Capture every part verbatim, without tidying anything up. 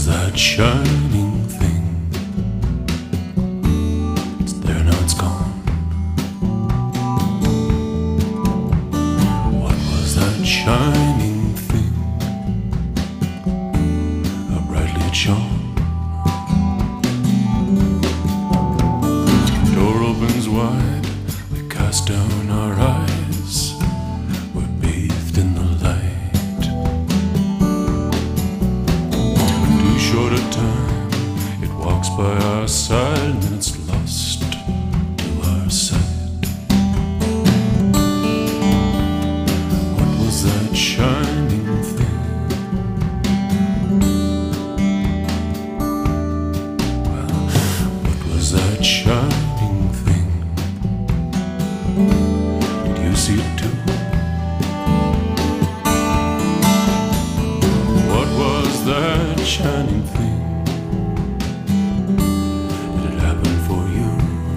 that shining thing? It's there, now it's gone. What was that shining thing? How brightly it shone. Door opens wide, we cast down our eyes. We're bathed in the light. Too short a time, it walks by our side, and then it's lost to our sight. What was that shining thing? Well, what was that shining thing? Did you see it too? What was that shining thing? Did it happen for you?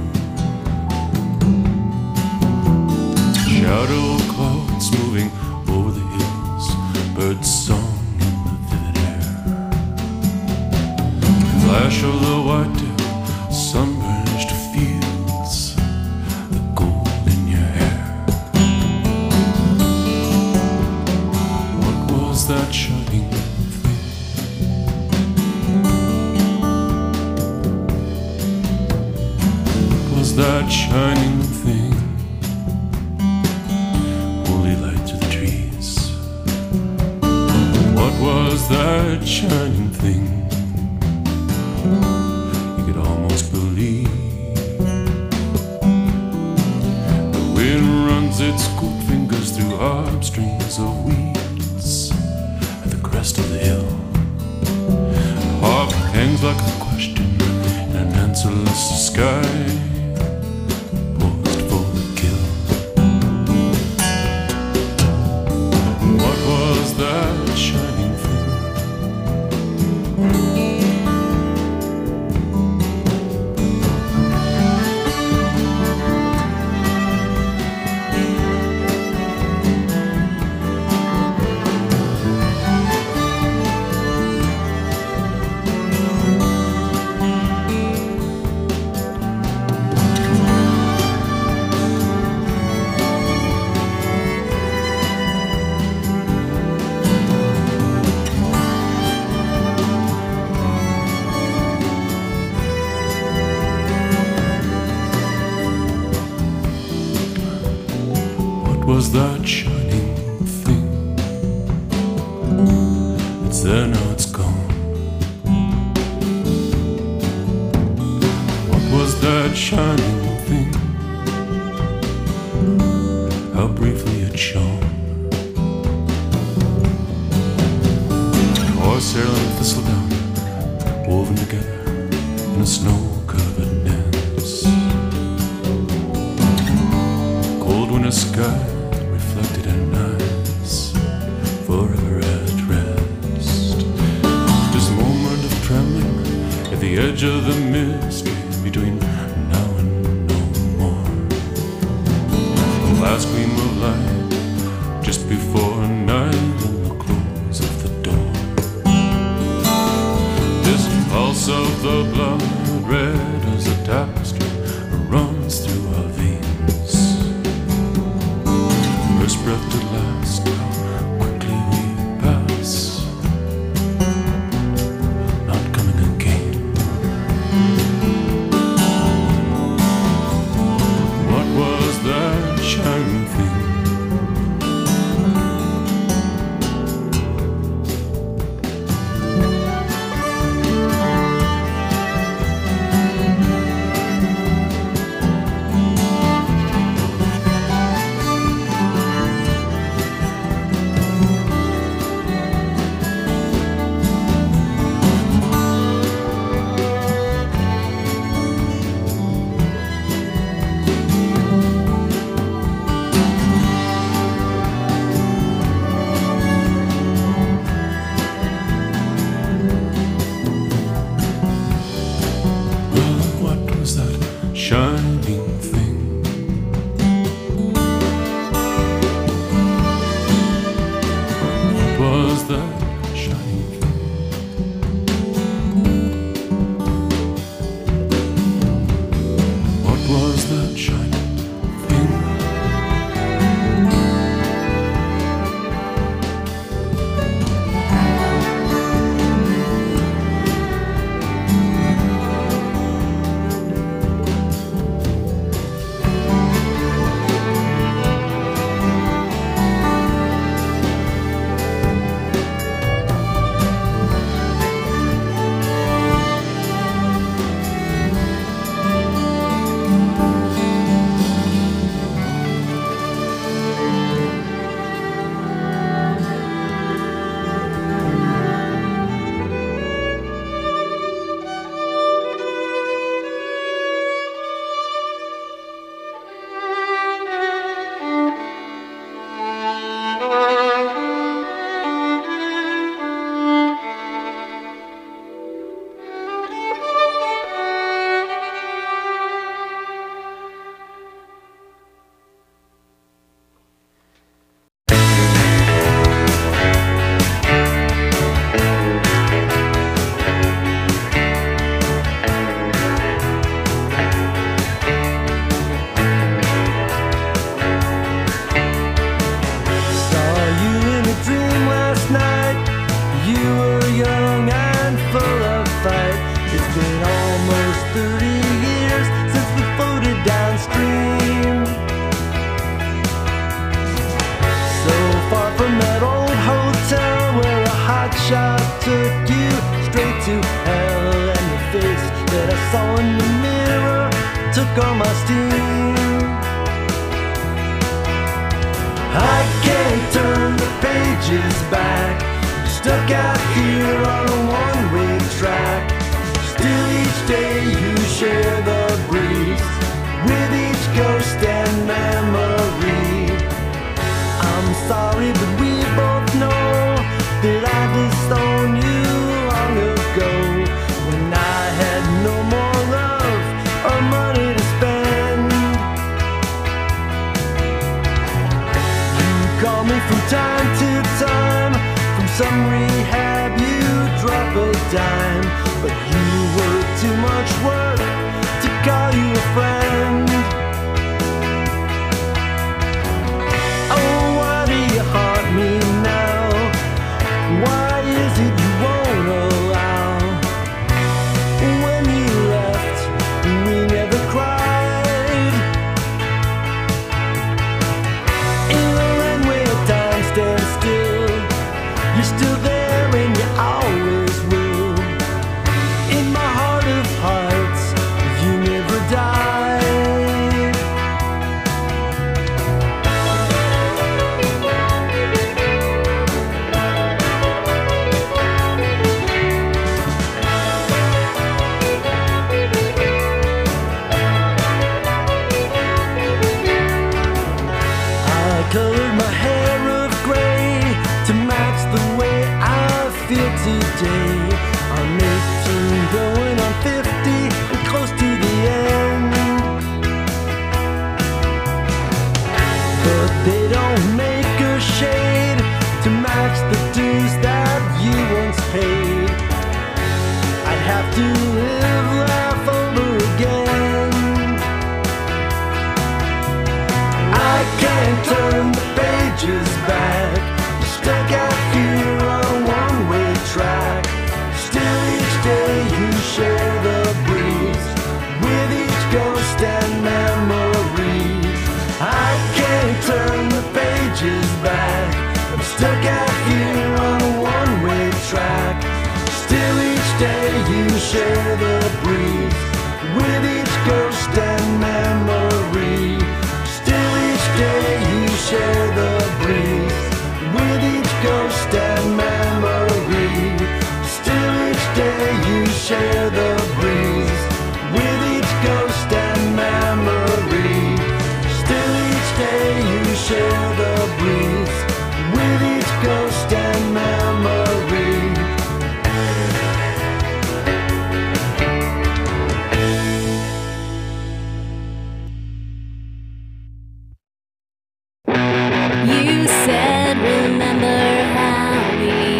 Shadow clouds moving over the hills, birds song in the vivid air. Flash of the white-tail, sunburnished fields, the gold in your hair. What was that shining thing? What was that shining thing? Holy light through the trees. What was that shining thing? You could almost believe. The wind runs its cool fingers through harp-strings of weeds at the crest of the hill. The harp hangs like a question in an answerless sky, poised for the kill. What was that shining thing? What was that shining thing? It's there, now it's gone. What was that shining thing? How briefly it shone. Horsehair and thistledown woven together in a snow-covered dance. Cold winter sky reflected in eyes forever at rest. There's a moment of trembling at the edge of the mystery between now and no more. The last gleam of light just before night and the close of the door. This pulse of the blood, red as a tapestry, runs through our veins. First breath to last, how quickly we pass, not coming again. What was that shining thing? took all my steam. I can't turn the pages back, stuck out here on a one-way track. Still each day you share the breeze with each ghost and memory. I'm sorry, but we both know that I disowned you long ago, when I had no more love or money to spend. You call me from time to time, from some rehab you drop a dime, but you were too much work to call you a friend. Oh, why do you haunt me now? Why is it you won't allow? When you left, we never cried. In a runway of time stands still, you're still there and you always will. In my heart of hearts, you never died. I colored my hair of gray to match the way I feel today. I'm eighteen going on fifty and close to the end, but they don't make a shade to match the dues that you once paid. I'd have to live life over again. I can't turn the pages back, stuck out here on a one-way track. Still each day you share the breeze with each ghost and memory. I can't turn the pages back, I'm stuck out here on a one-way track. Still each day you share the breeze with each ghost and memory. Still each day you share the breeze with each ghost and memory. Still each day you share the breeze with each ghost and memory. Still each day you share the breeze with each ghost and memory. You said, remember how we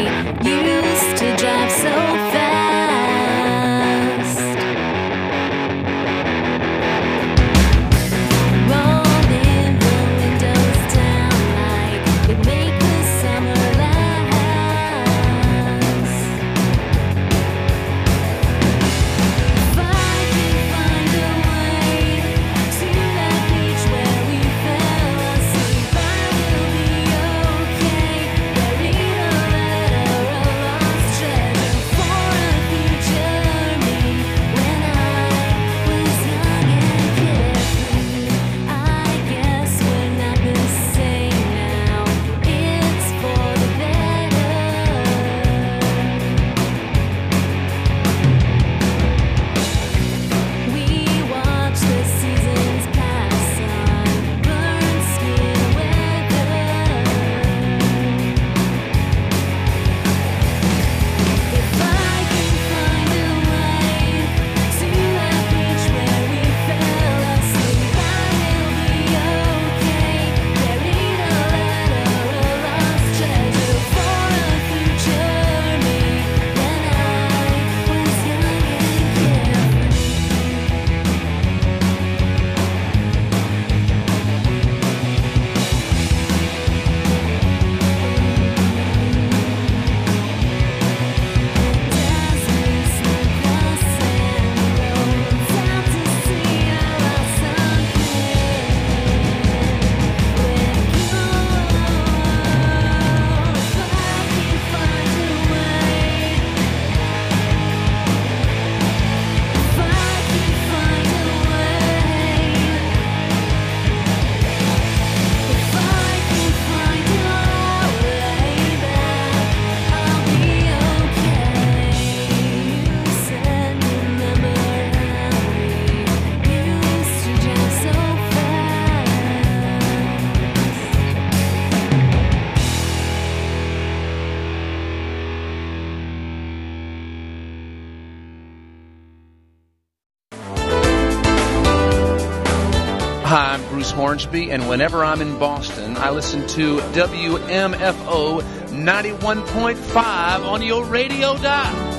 Hi, I'm Bruce Hornsby, and whenever I'm in Boston, I listen to W M F O ninety-one point five on your radio dial.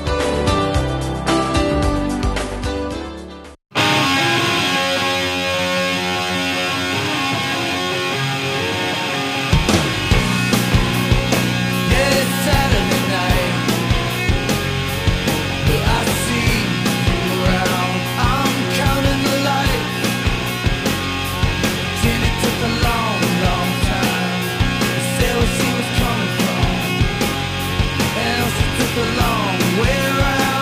The long way around.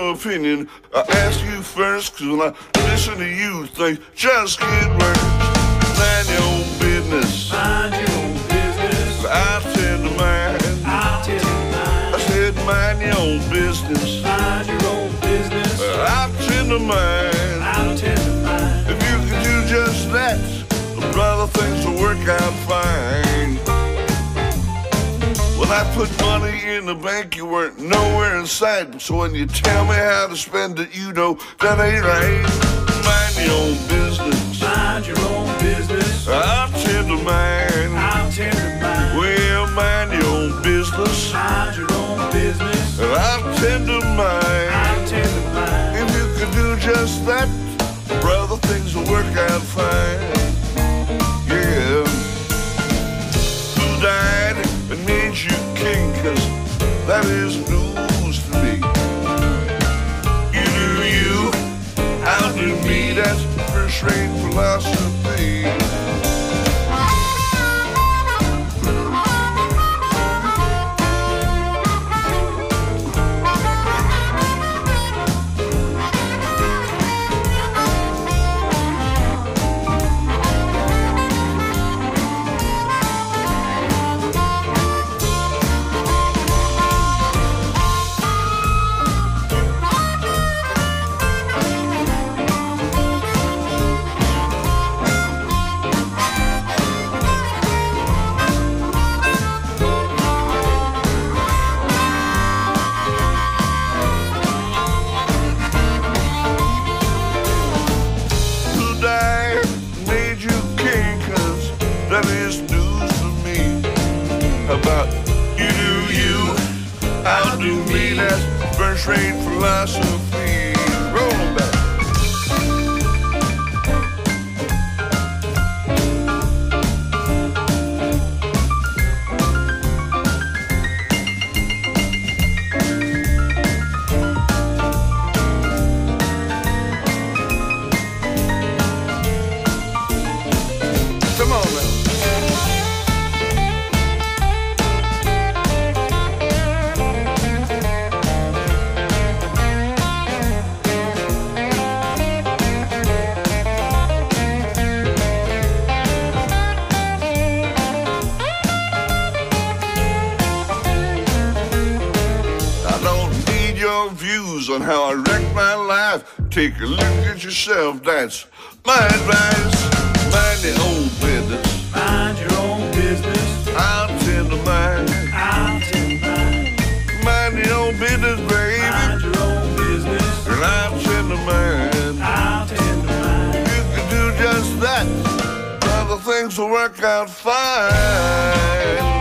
your opinion. I ask you first, cause when I listen to you, things just get worse. Mind your own business. Mind your own business. I'll tend to mine. I'll tend to mine. I said mind your own business. Mind your own business. I'll tend to mine. I'll tend to mine. If you could do just that, brother, things will work out fine. When I put money in the bank, you weren't nowhere in sight. So when you tell me how to spend it, you know that ain't right. Mind your own business. Mind your own business. I'll tend to mine. I'll tend to mine. Well, mind your own business. Mind your own business. I'll tend to mine. I'll tend to mine. If you could do just that, brother, things will work out fine. Yeah. Who died and made you king? Cause that is news to me. You do you, I'll do me. That's first-rate philosophy. First-rate philosophy. Roll them back. Come on now. Views on how I wrecked my life. Take a look at yourself, that's my advice. Mind your own business. Mind your own business. I'll tend to mine. I'll tend to mine. Mind your own business, baby. Mind your own business. And I'll tend to mine. I'll tend to mine. You can do just that, other things will work out fine.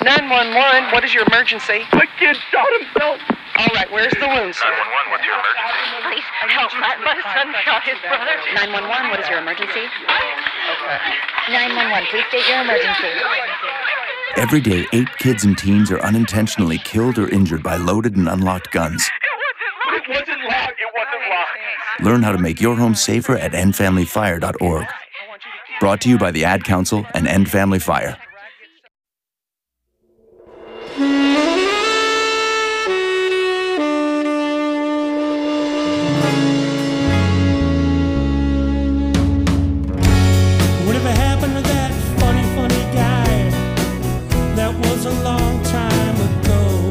nine one one, what is your emergency? My kid shot himself. All right, where's the wound, sir? nine one one, what's your emergency? Please help. My, my son shot his brother. nine one one, what is your emergency? nine one one, please state your emergency. Every day, eight kids and teens are unintentionally killed or injured by loaded and unlocked guns. It wasn't locked. It wasn't locked. Learn how to make your home safer at end family fire dot org. Brought to you by the Ad Council and End Family Fire. Whatever happened to that funny, funny guy that was a long time ago?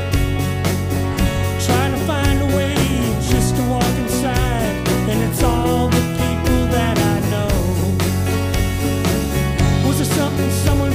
Trying to find a way just to walk inside, and it's all the people that I know. Was there something someone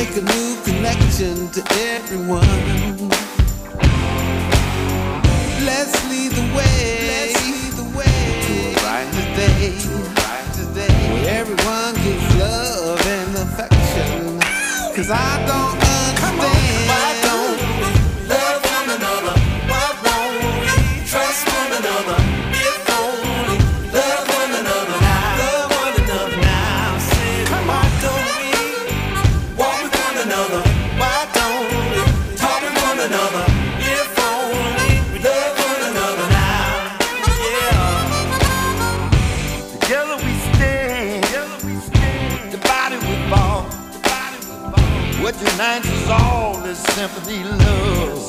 make a new connection to everyone. Let's lead the way, Let's lead the way to a brighter day, to a brighter day where everyone gives love and affection. Cause I don't understand, why don't we love one another? Why won't we trust one another? If only love one another now, love one another now. Say, why don't we walk with one another? Why don't we talk with one another? If only we love one another now, yeah. Together we stand, together we stand. Divided we fall. What unites us all is sympathy, love.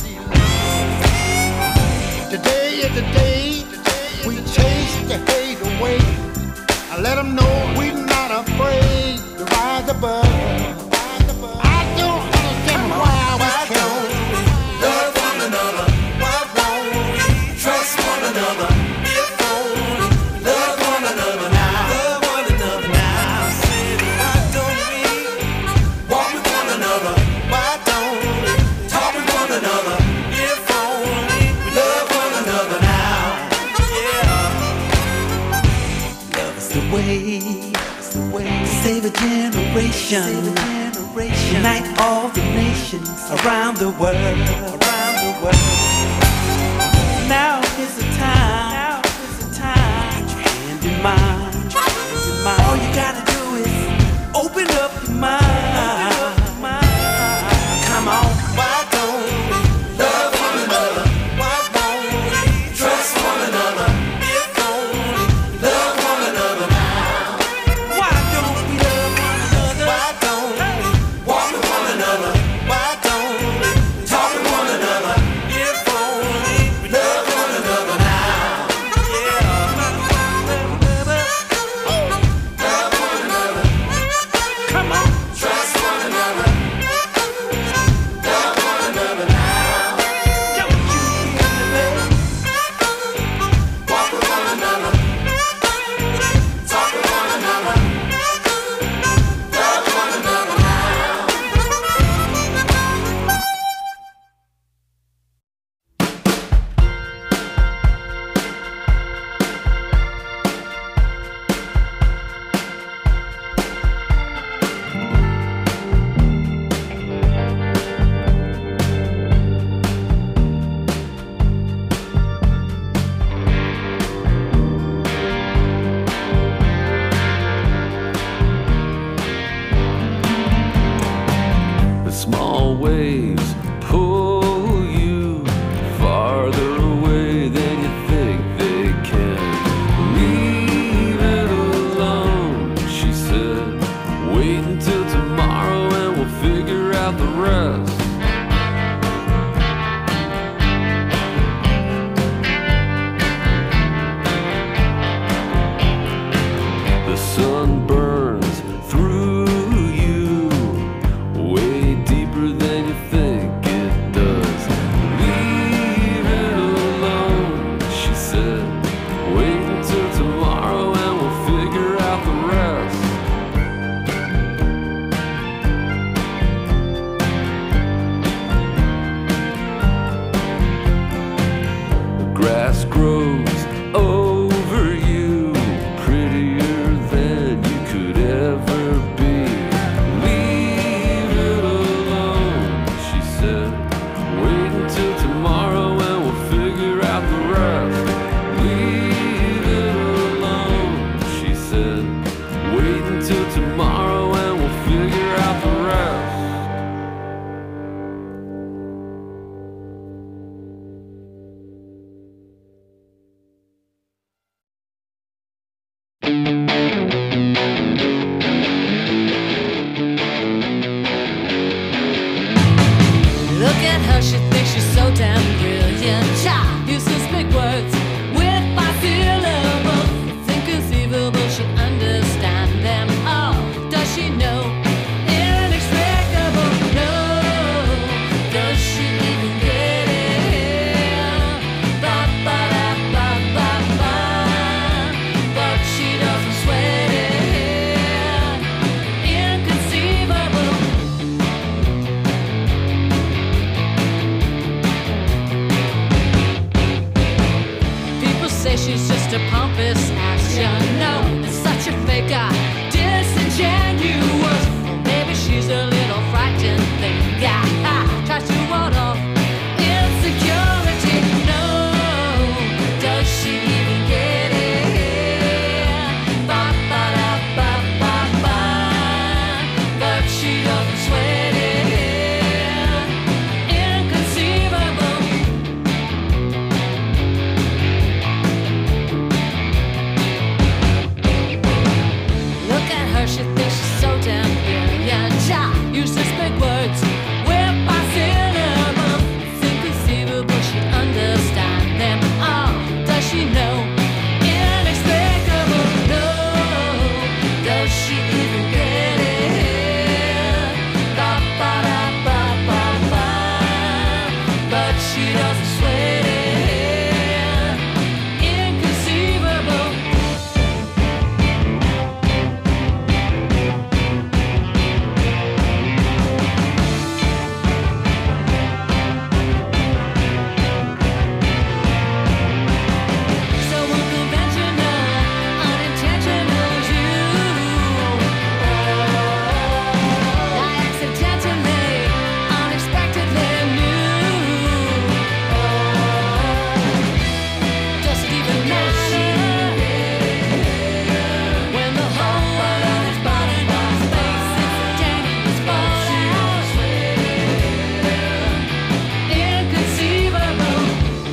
Today is the day we chase the hate away. I let them know we're not afraid to rise above. I don't understand why we can't love one another. Why won't we trust one another? If only love one another now, love one another now. Say, why don't we walk with one another? Why don't we talk with one another? If only we love one another now, yeah. Love is the way, it's the way to save a generation, save a generation. Unite all the nations around the world, around the world. Now is the time, now is the time. Put your hand in mine, hand in mine. All you gotta do is open up your mind. Come on, why don't we love one another? Why won't we trust one another? If only love one another now. Why don't we love one another? Why don't we walk with one another? Why don't we talk with one another? If only we love one another now, yeah. Love one another. Come on, trust one another. Love one another now. Don't you hear me, baby? Walk with one another. Talk with one another. Love one another now. The small waves pull you farther away than you think they can. Leave it alone, she said. Wait until tomorrow and we'll figure out the rest. The sun burns through you way deeper than you think it does. Leave it alone, she said. Wait until tomorrow and we'll figure out the rest. The grass grows over you, prettier than you could ever be. Leave it alone, she said. Wait until tomorrow and we'll figure out the rest. Leave it alone, she said. Wait until tomorrow and we'll figure out the rest. Look at her, she thinks she's so damn brilliant. Child uses big words with my syllable. Think conceivable, she understand them all. Does she know? Inexplicable, no. Does she even get it? Ba ba da ba ba ba. But she doesn't sweat it. Inconceivable. a pompous ass, you know. It's such a faker, disingenuous. Or maybe she's a little frightened thing. Yeah, tries to ward off insecurity. No, does she even get it? Ba ba da ba ba ba. But she doesn't sweat it. Inconceivable. Look at her, she thinks she's so damn brilliant. Ja, uses big words with my syllables. It's inconceivable she'd understand them all. Does she know? Inexplicable. No, does she even get it? Ba ba da ba ba ba. But she doesn't sweat it. Inconceivable. So unconventional, unintentional, you. I accidentally, unexpectedly knew. Does it even matter when the whole world is bounded by space? Instantaneous fallout. Inconceivable.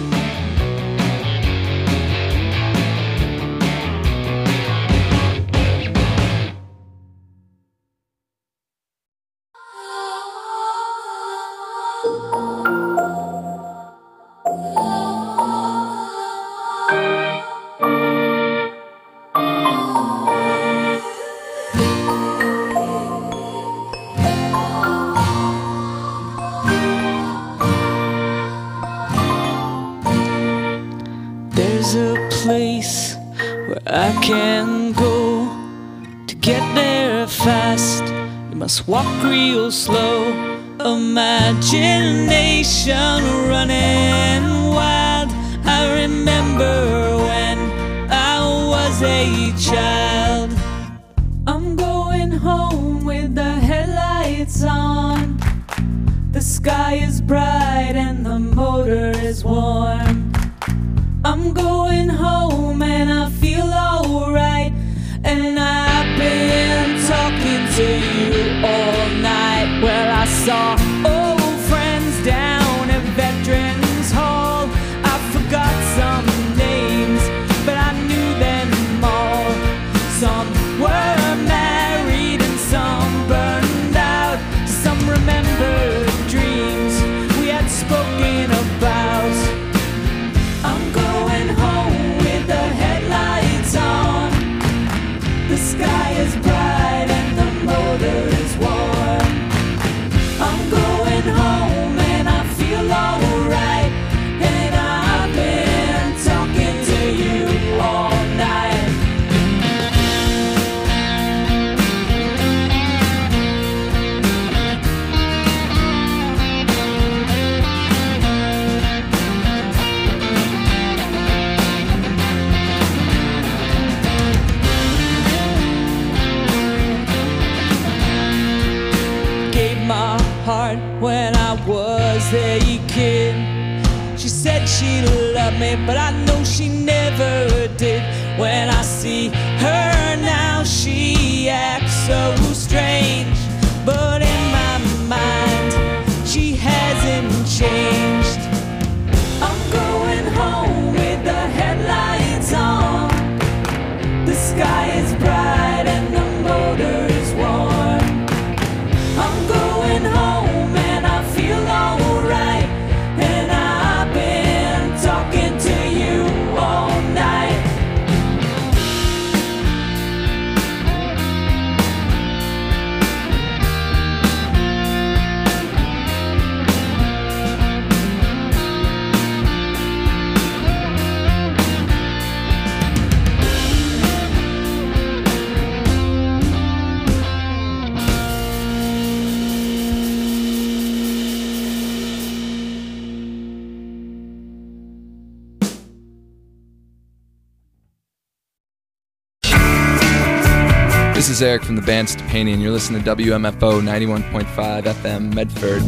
There's a place where I can go to get there fast. You must walk real slow. Imagination running wild. I remember when I was a child. I'm going home with the headlights on. The sky is bright and the motor is warm. I'm going home and I feel alright. And I've been talking to you all night. Well, I saw old friends down at Veterans Hall. I forgot some names, but I knew them all. Some were married and some burned out. Some remembered dreams we had spoken about. I'm going home with the headlights on. The sky is bright and the motor is warm. I'm going home and I feel alright. And I've been talking to you all night. Gave my heart when I was a kid. She said she loved me, but I know she never did. When I see her now, she acts so strange. But in my mind, she hasn't changed. I'm going home with the headlights on. The sky is bright and the motor is warm. I'm going home and I feel alright. And I've been talking to you all night. is Eric from the band Stepanian. You're listening to W M F O ninety-one point five F M Medford.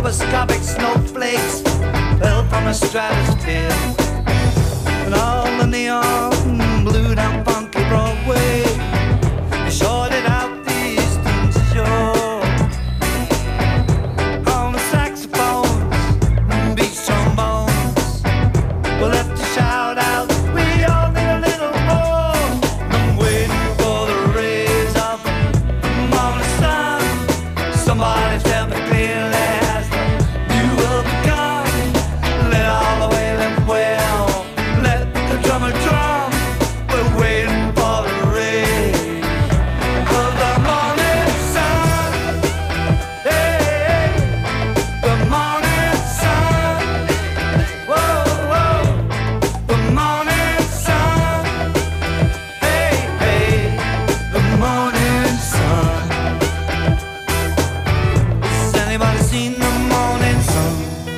stroboscopic snowflakes fell from the stratosphere, and all the neon blew down funky Broadway. They shorted out the eastern shore on the saxophones, beat trombones. We'll have to shout out, we all need a little more. I'm waiting for the rays of the morning sun. Somebody tell me clearly as you will become. Let all the wailing wail, let the drummer drum. We're waiting for the rays of the morning sun. Hey, the morning sun. Whoa, whoa, the morning sun. Hey, hey, the morning sun. Has anybody seen the morning sun?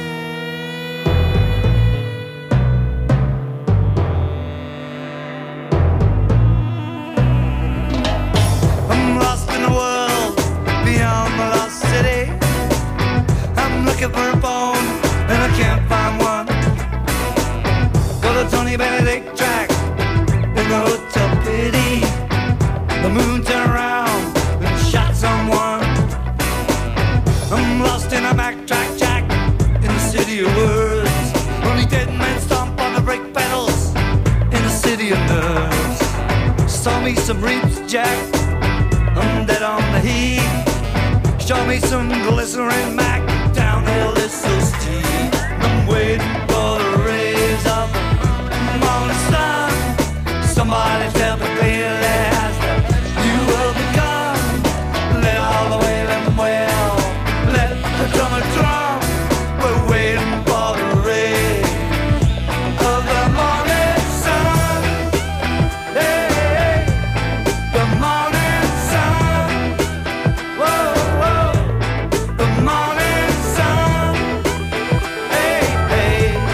I'm lost in the world beyond the lost city. I'm looking for a phone and I can't find one. Got a Tony Benedict track in the hotel pity. The moon turned around and shot someone. I'm lost in a backtrack jack in the city of words. Only dead men stomp on the brake pedals in the city of nerves. Saw me some reaps, Jack. I'm dead on the heat. Show me some glycerin Mac. Downhill is so steep. I'm waiting for the rays of the morning sun. Somebody tell me clearly as you will become. Let all the wailing wail, let the drummer drum. We're waiting for the rays of the morning sun. Hey, the morning sun. Whoa, whoa, the morning sun. Hey, hey,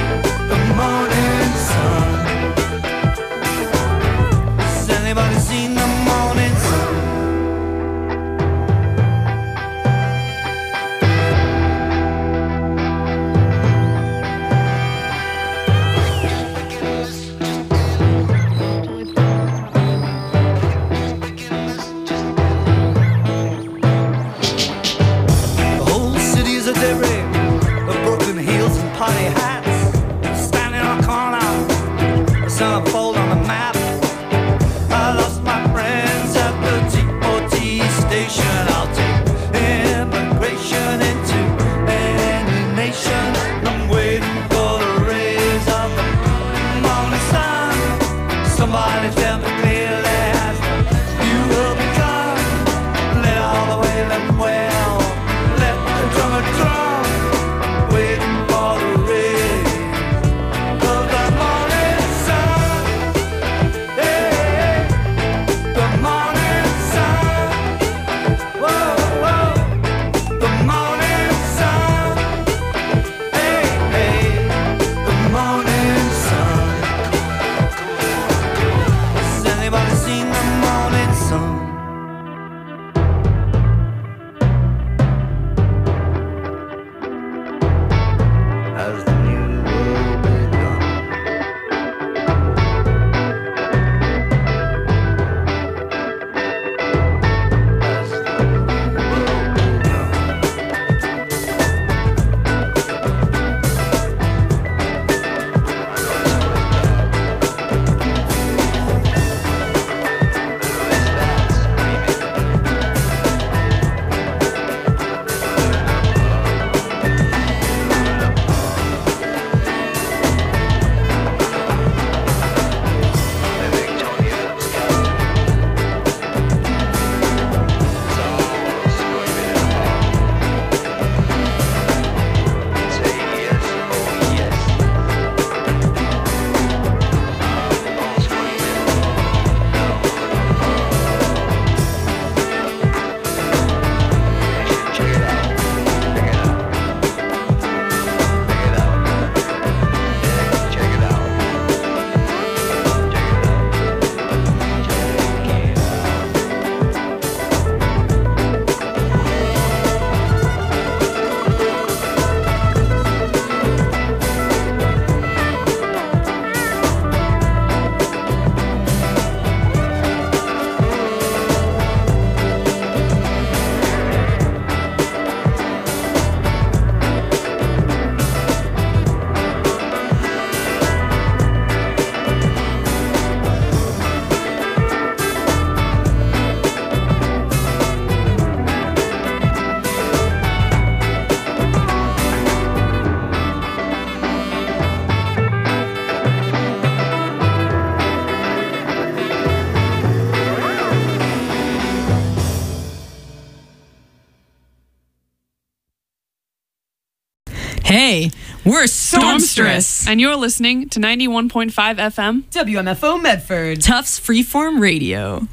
Hey, we're Stormstress. And you're listening to ninety-one point five F M W M F O Medford. Tufts Freeform Radio.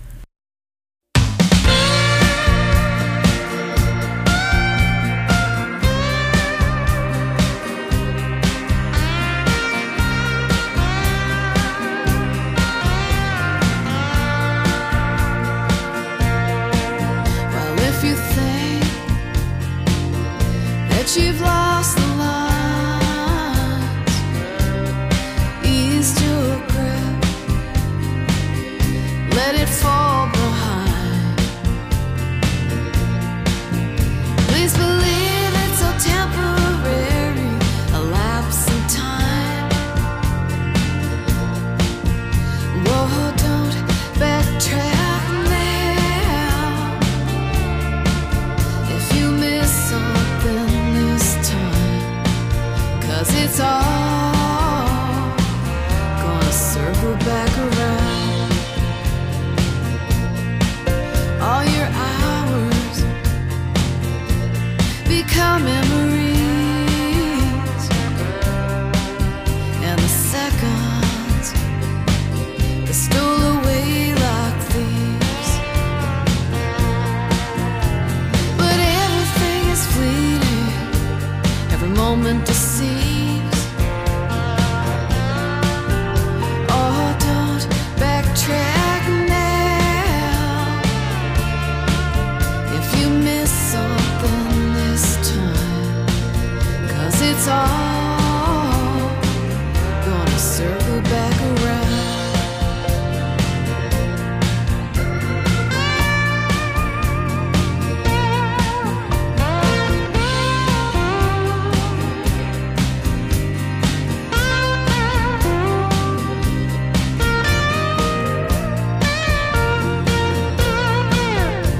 You've lost the lines, eased your grip, let it fall behind. Please believe it's so temporary, a lapse in time. Whoa, don't backtrack now. If you miss something, cause it's all gonna circle back around. All your hours become memories.